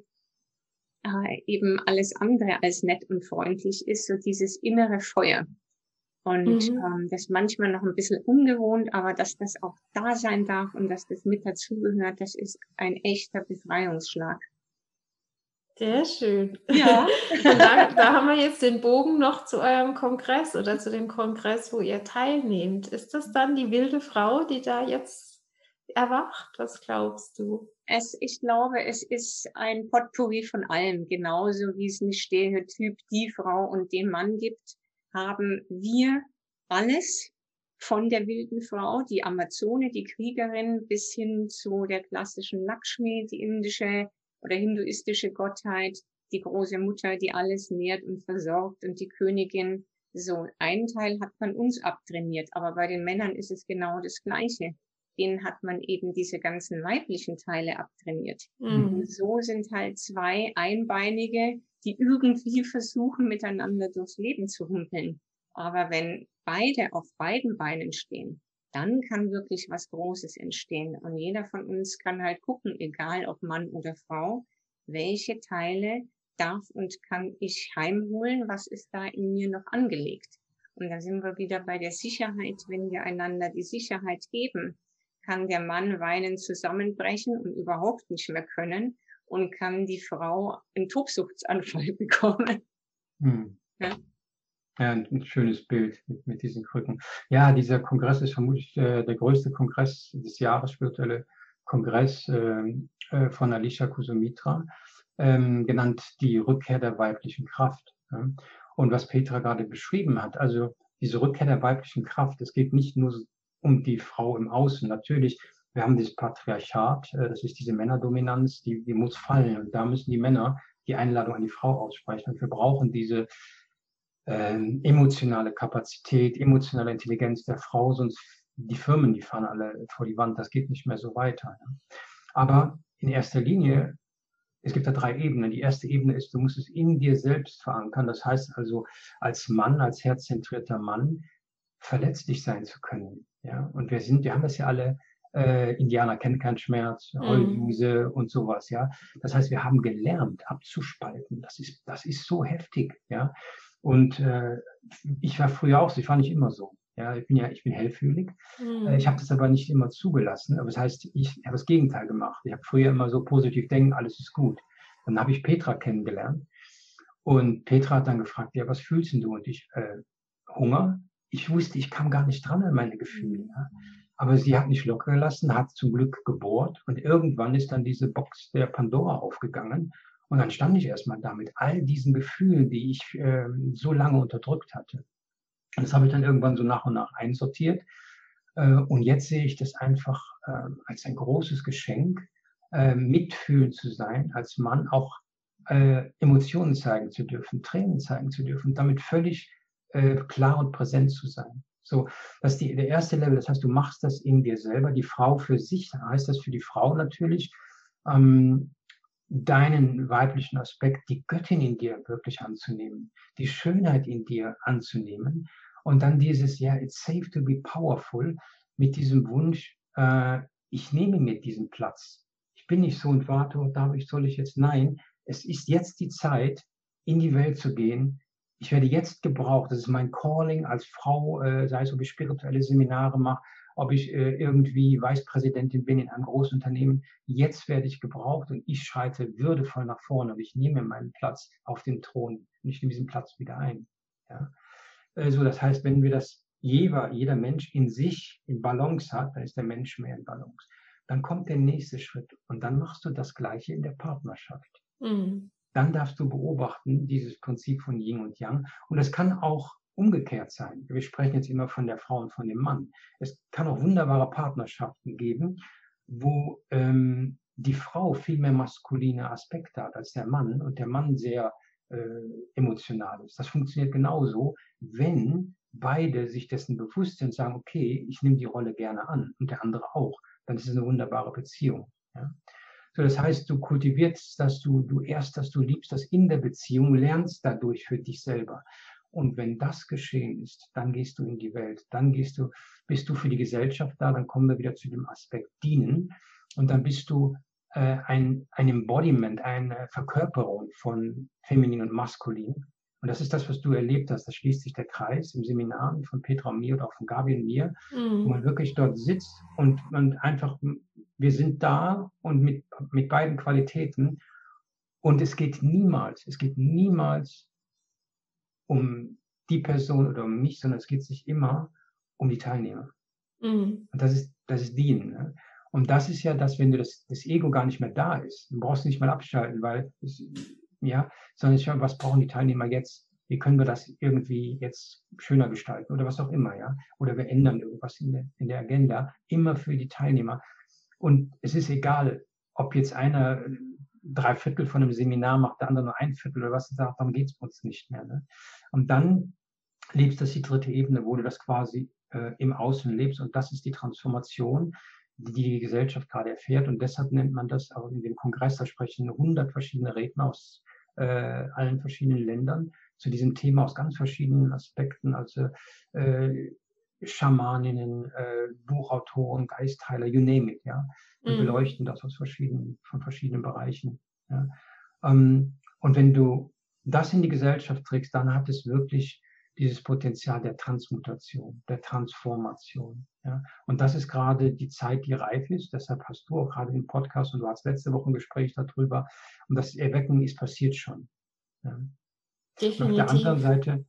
eben alles andere als nett und freundlich ist, so dieses innere Feuer. Und das ist manchmal noch ein bisschen ungewohnt, aber dass das auch da sein darf und dass das mit dazugehört, das ist ein echter Befreiungsschlag. Sehr schön. Ja. Und da haben wir jetzt den Bogen noch zu eurem Kongress oder zu dem Kongress, wo ihr teilnehmt. Ist das dann die wilde Frau, die da jetzt erwacht? Was glaubst du? Ich glaube, es ist ein Potpourri von allem. Genauso wie es ein Stereotyp die Frau und den Mann gibt, haben wir alles von der wilden Frau, die Amazone, die Kriegerin, bis hin zu der klassischen Lakshmi, die indische oder hinduistische Gottheit, die große Mutter, die alles nährt und versorgt und die Königin. So, einen Teil hat man uns abtrainiert, aber bei den Männern ist es genau das Gleiche. Denen hat man eben diese ganzen weiblichen Teile abtrainiert. Und so sind halt 2 Einbeinige, die irgendwie versuchen, miteinander durchs Leben zu humpeln. Aber wenn beide auf beiden Beinen stehen, dann kann wirklich was Großes entstehen. Und jeder von uns kann halt gucken, egal ob Mann oder Frau, welche Teile darf und kann ich heimholen, was ist da in mir noch angelegt. Und da sind wir wieder bei der Sicherheit, wenn wir einander die Sicherheit geben, kann der Mann weinend zusammenbrechen und überhaupt nicht mehr können und kann die Frau einen Tobsuchtsanfall bekommen. Ja. Ja, ein schönes Bild mit diesen Krücken. Ja, dieser Kongress ist vermutlich der größte Kongress des Jahres, spirituelle Kongress von Alicia Kusumitra, genannt die Rückkehr der weiblichen Kraft. Ja. Und was Petra gerade beschrieben hat, also diese Rückkehr der weiblichen Kraft, es geht nicht nur um die Frau im Außen. Natürlich, wir haben dieses Patriarchat, das ist diese Männerdominanz, die muss fallen. Und da müssen die Männer die Einladung an die Frau aussprechen. Und wir brauchen diese emotionale Kapazität, emotionale Intelligenz der Frau, sonst die Firmen, die fahren alle vor die Wand, das geht nicht mehr so weiter. Ja. Aber in erster Linie, es gibt da 3 Ebenen. Die erste Ebene ist, du musst es in dir selbst verankern. Das heißt also, als Mann, als herzzentrierter Mann, verletzlich sein zu können. Ja. Und wir haben das ja alle, Indianer kennen keinen Schmerz, Heulwiese und sowas. Ja. Das heißt, wir haben gelernt, abzuspalten. Das ist so heftig. Ja. Und ich war früher auch so, ich war nicht immer so. Ja, ich bin hellfühlig. Ich habe das aber nicht immer zugelassen. Aber das heißt, ich habe das Gegenteil gemacht. Ich habe früher immer so positiv denken, alles ist gut. Dann habe ich Petra kennengelernt. Und Petra hat dann gefragt, ja, was fühlst denn du? Und ich, Hunger. Ich wusste, ich kam gar nicht dran an meine Gefühle. Ja. Aber sie hat nicht locker gelassen, hat zum Glück gebohrt. Und irgendwann ist dann diese Box der Pandora aufgegangen. Und dann stand ich erstmal da mit all diesen Gefühlen, die ich so lange unterdrückt hatte. Und das habe ich dann irgendwann so nach und nach einsortiert. Und jetzt sehe ich das einfach als ein großes Geschenk, mitfühlend zu sein, als Mann auch Emotionen zeigen zu dürfen, Tränen zeigen zu dürfen, damit völlig klar und präsent zu sein. So, das ist der erste Level. Das heißt, du machst das in dir selber. Die Frau für sich, heißt das für die Frau natürlich, deinen weiblichen Aspekt, die Göttin in dir wirklich anzunehmen, die Schönheit in dir anzunehmen und dann dieses, ja, it's safe to be powerful, mit diesem Wunsch, ich nehme mir diesen Platz. Ich bin nicht so und warte, soll ich jetzt? Nein, es ist jetzt die Zeit, in die Welt zu gehen. Ich werde jetzt gebraucht. Das ist mein Calling als Frau, sei es, ob ich spirituelle Seminare mache, ob ich irgendwie Vicepräsidentin bin in einem großen Unternehmen. Jetzt werde ich gebraucht und ich schreite würdevoll nach vorne und ich nehme meinen Platz auf dem Thron und ich nehme diesen Platz wieder ein. Ja? So, das heißt, wenn wir das jeder Mensch in sich in Balance hat, dann ist der Mensch mehr in Balance. Dann kommt der nächste Schritt und dann machst du das Gleiche in der Partnerschaft. Dann darfst du beobachten, dieses Prinzip von Yin und Yang. Und es kann auch umgekehrt sein. Wir sprechen jetzt immer von der Frau und von dem Mann. Es kann auch wunderbare Partnerschaften geben, wo die Frau viel mehr maskuline Aspekte hat als der Mann und der Mann sehr emotional ist. Das funktioniert genauso, wenn beide sich dessen bewusst sind und sagen, okay, ich nehme die Rolle gerne an und der andere auch. Dann ist es eine wunderbare Beziehung. Ja? So, das heißt, du kultivierst, dass du ehrst, dass du liebst, das in der Beziehung, lernst dadurch für dich selber. Und wenn das geschehen ist, dann gehst du in die Welt, dann bist du für die Gesellschaft da, dann kommen wir wieder zu dem Aspekt dienen und dann bist du ein Embodiment, eine Verkörperung von feminin und maskulin. Und das ist das, was du erlebt hast. Da schließt sich der Kreis im Seminar von Petra und mir oder auch von Gabi und mir, wo man wirklich dort sitzt und einfach, wir sind da und mit beiden Qualitäten. Und es geht niemals um die Person oder um mich, sondern es geht sich immer um die Teilnehmer. Und das ist Dienen. Ne? Und das ist ja das, wenn das Ego gar nicht mehr da ist. Du brauchst nicht mal abschalten, sondern was brauchen die Teilnehmer jetzt? Wie können wir das irgendwie jetzt schöner gestalten oder was auch immer, ja? Oder wir ändern irgendwas in der Agenda, immer für die Teilnehmer. Und es ist egal, ob jetzt einer 3/4 von einem Seminar macht, der andere nur 1/4 oder was, sagt, darum geht es uns nicht mehr. Ne? Und dann lebst du die 3. Ebene, wo du das quasi im Außen lebst. Und das ist die Transformation, die Gesellschaft gerade erfährt. Und deshalb nennt man das auch in dem Kongress, da sprechen 100 verschiedene Redner aus allen verschiedenen Ländern zu diesem Thema aus ganz verschiedenen Aspekten, also Schamaninnen, Buchautoren, Geistheiler, you name it, ja. Und beleuchten das von verschiedenen Bereichen. Ja. Und wenn du das in die Gesellschaft trägst, dann hat es wirklich dieses Potenzial der Transmutation, der Transformation. Ja. Und das ist gerade die Zeit, die reif ist. Deshalb hast du auch gerade den Podcast und du hast letzte Woche ein Gespräch darüber. Und das Erwecken ist passiert schon. Ja. Definitiv. Auf der anderen Seite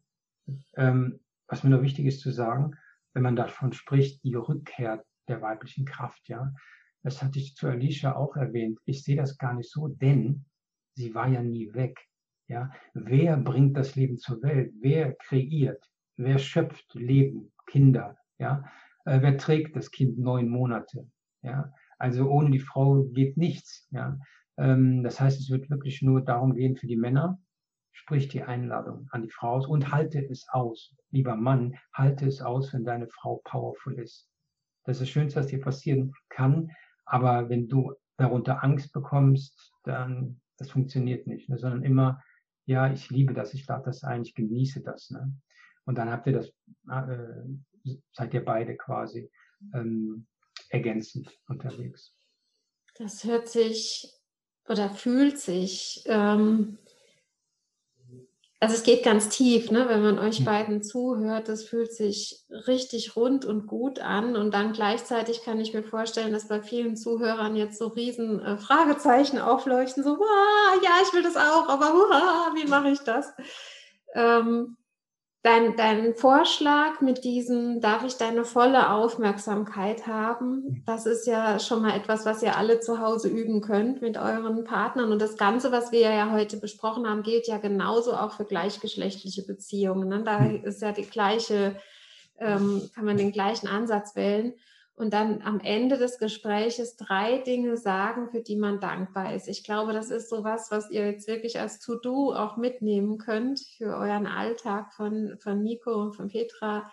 Was mir noch wichtig ist zu sagen, wenn man davon spricht, die Rückkehr der weiblichen Kraft, ja, das hatte ich zu Alicia auch erwähnt. Ich sehe das gar nicht so, denn sie war ja nie weg. Ja, wer bringt das Leben zur Welt? Wer kreiert? Wer schöpft Leben? Kinder? Ja, wer trägt das Kind 9 Monate? Ja, also ohne die Frau geht nichts. Ja, das heißt, es wird wirklich nur darum gehen für die Männer. Sprich die Einladung an die Frau aus und halte es aus. Lieber Mann, halte es aus, wenn deine Frau powerful ist. Das ist das Schönste, was dir passieren kann. Aber wenn du darunter Angst bekommst, dann das funktioniert nicht, ne? Sondern immer, ja, ich liebe das, ich lade das ein, ich genieße das. Ne? Und dann habt ihr das, seid ihr beide quasi ergänzend unterwegs. Das hört sich oder fühlt sich, also es geht ganz tief, ne, wenn man euch beiden zuhört, das fühlt sich richtig rund und gut an und dann gleichzeitig kann ich mir vorstellen, dass bei vielen Zuhörern jetzt so riesen Fragezeichen aufleuchten, so, ja, ich will das auch, aber wie mache ich das? Dein Vorschlag mit diesem, darf ich deine volle Aufmerksamkeit haben, das ist ja schon mal etwas, was ihr alle zu Hause üben könnt mit euren Partnern. Und das Ganze, was wir ja heute besprochen haben, gilt ja genauso auch für gleichgeschlechtliche Beziehungen. Ne? Da ist ja die gleiche, kann man den gleichen Ansatz wählen. Und dann am Ende des Gespräches 3 Dinge sagen, für die man dankbar ist. Ich glaube, das ist sowas, was ihr jetzt wirklich als To-Do auch mitnehmen könnt für euren Alltag von Nico und von Petra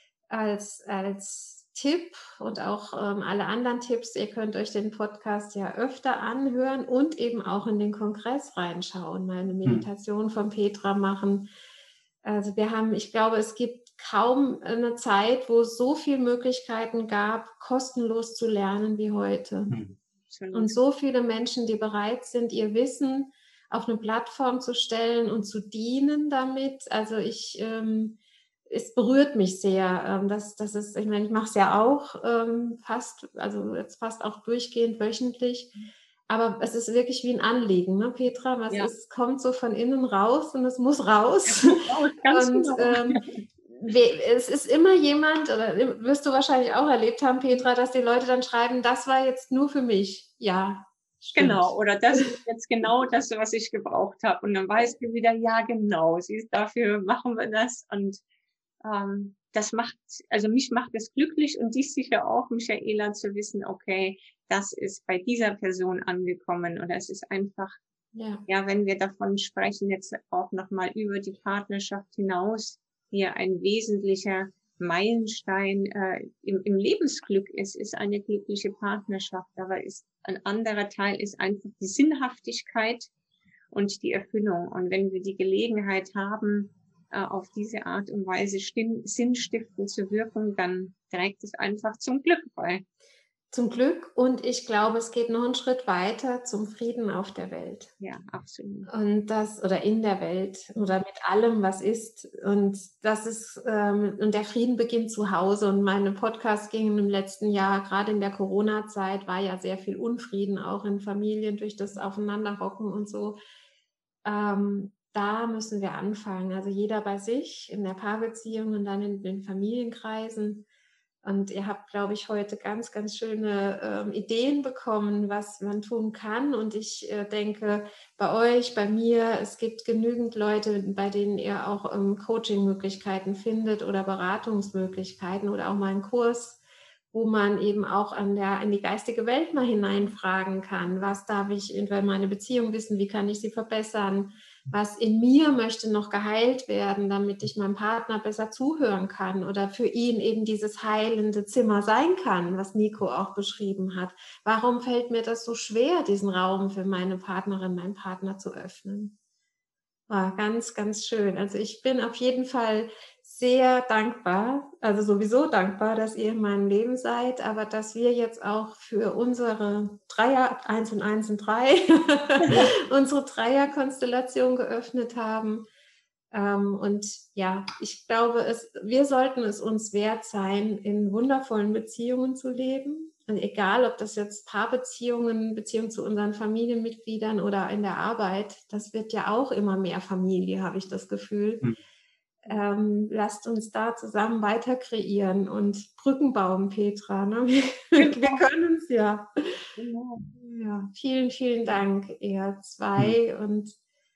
als Tipp und auch alle anderen Tipps. Ihr könnt euch den Podcast ja öfter anhören und eben auch in den Kongress reinschauen, mal eine Meditation von Petra machen. Also ich glaube, es gibt kaum eine Zeit, wo es so viele Möglichkeiten gab, kostenlos zu lernen wie heute. Und so viele Menschen, die bereit sind, ihr Wissen auf eine Plattform zu stellen und zu dienen damit. Also es berührt mich sehr. Das ist, ich meine, ich mache es ja auch fast auch durchgehend wöchentlich. Aber es ist wirklich wie ein Anliegen, ne, Petra? Es kommt so von innen raus und es muss raus. Ganz und genau. Es ist immer jemand, oder wirst du wahrscheinlich auch erlebt haben, Petra, dass die Leute dann schreiben, das war jetzt nur für mich. Ja, stimmt. Genau, oder das ist jetzt genau das, was ich gebraucht habe. Und dann weißt du wieder, ja genau, siehst, dafür machen wir das. Und das mich macht es glücklich und dich sicher auch, Michaela, zu wissen, okay, das ist bei dieser Person angekommen. Und es ist einfach, ja, wenn wir davon sprechen, jetzt auch nochmal über die Partnerschaft hinaus, hier ein wesentlicher Meilenstein im Lebensglück ist eine glückliche Partnerschaft. Aber ein anderer Teil ist einfach die Sinnhaftigkeit und die Erfüllung. Und wenn wir die Gelegenheit haben, auf diese Art und Weise sinnstiftend zu wirken, dann trägt es einfach zum Glück bei. Zum Glück, und ich glaube, es geht noch einen Schritt weiter zum Frieden auf der Welt. Ja, absolut. Und oder in der Welt oder mit allem, was ist. Und das ist, und der Frieden beginnt zu Hause. Und meine Podcasts gingen im letzten Jahr, gerade in der Corona-Zeit, war ja sehr viel Unfrieden auch in Familien durch das Aufeinanderhocken und so. Da müssen wir anfangen. Also jeder bei sich, in der Paarbeziehung und dann in den Familienkreisen. Und ihr habt, glaube ich, heute ganz, ganz schöne Ideen bekommen, was man tun kann. Und ich denke, bei euch, bei mir, es gibt genügend Leute, bei denen ihr auch Coaching-Möglichkeiten findet oder Beratungsmöglichkeiten oder auch mal einen Kurs, wo man eben auch in die geistige Welt mal hineinfragen kann. Was darf ich über meine Beziehung wissen? Wie kann ich sie verbessern? Was in mir möchte noch geheilt werden, damit ich meinem Partner besser zuhören kann oder für ihn eben dieses heilende Zimmer sein kann, was Nico auch beschrieben hat. Warum fällt mir das so schwer, diesen Raum für meine Partnerin, meinen Partner zu öffnen? War ganz, ganz schön. Also ich bin auf jeden Fall sehr dankbar, also sowieso dankbar, dass ihr in meinem Leben seid, aber dass wir jetzt auch für unsere 1 und 1 und 3, unsere Dreierkonstellation geöffnet haben. Und ja, ich glaube, wir sollten es uns wert sein, in wundervollen Beziehungen zu leben. Und egal, ob das jetzt Paarbeziehungen, Beziehungen zu unseren Familienmitgliedern oder in der Arbeit, das wird ja auch immer mehr Familie, habe ich das Gefühl. lasst uns da zusammen weiter kreieren und Brücken bauen, Petra. Ne? Wir Genau. können es ja. Genau. Ja, vielen, vielen Dank, ihr zwei. Und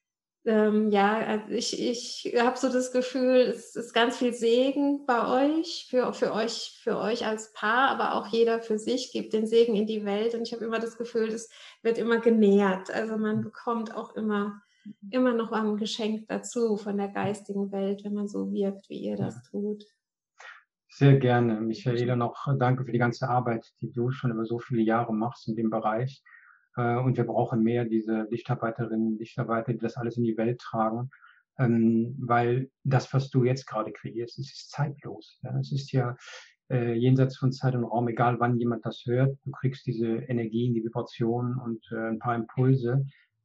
ja, also ich habe so das Gefühl, es ist ganz viel Segen bei euch, für euch als Paar, aber auch jeder für sich gibt den Segen in die Welt. Und ich habe immer das Gefühl, es wird immer genährt. Also man bekommt auch immer noch ein Geschenk dazu von der geistigen Welt, wenn man so wirkt, wie ihr das tut. Sehr gerne, Michaela, noch danke für die ganze Arbeit, die du schon über so viele Jahre machst in dem Bereich. Und wir brauchen mehr diese Lichtarbeiterinnen, Lichtarbeiter, die das alles in die Welt tragen, weil das, was du jetzt gerade kreierst, es ist zeitlos. Ja? Es ist ja jenseits von Zeit und Raum, egal wann jemand das hört, du kriegst diese Energien, die Vibrationen und ein paar Impulse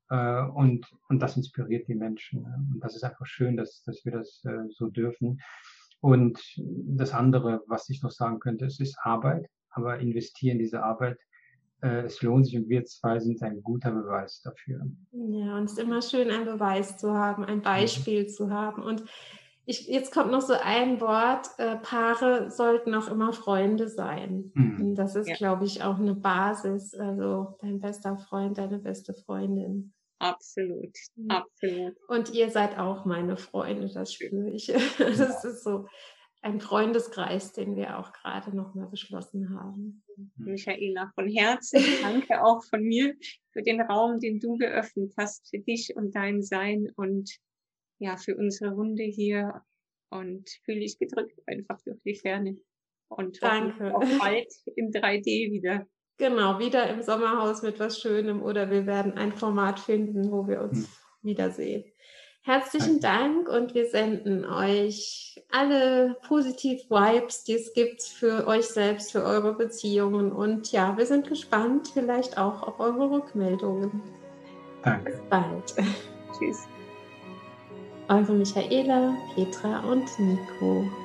und das inspiriert die Menschen. Und das ist einfach schön, dass wir das so dürfen. Und das andere, was ich noch sagen könnte, es ist Arbeit, aber investieren in diese Arbeit, es lohnt sich und wir zwei sind ein guter Beweis dafür. Ja, und es ist immer schön, einen Beweis zu haben, ein Beispiel zu haben. Und jetzt kommt noch so ein Wort, Paare sollten auch immer Freunde sein. Und das ist, glaube ich, auch eine Basis. Also dein bester Freund, deine beste Freundin. Absolut, absolut. Und ihr seid auch meine Freunde, das spüre ich. Das ist so ein Freundeskreis, den wir auch gerade nochmal beschlossen haben. Michaela, von Herzen danke auch von mir für den Raum, den du geöffnet hast, für dich und dein Sein und ja, für unsere Runde hier. Und fühle dich gedrückt einfach durch die Ferne. Und danke. Auch bald in 3D wieder. Genau, wieder im Sommerhaus mit was Schönem oder wir werden ein Format finden, wo wir uns wiedersehen. Herzlichen Dank und wir senden euch alle Positiv-Vibes, die es gibt für euch selbst, für eure Beziehungen. Und ja, wir sind gespannt, vielleicht auch auf eure Rückmeldungen. Danke. Bis bald. Tschüss. Eure Michaela, Petra und Nico.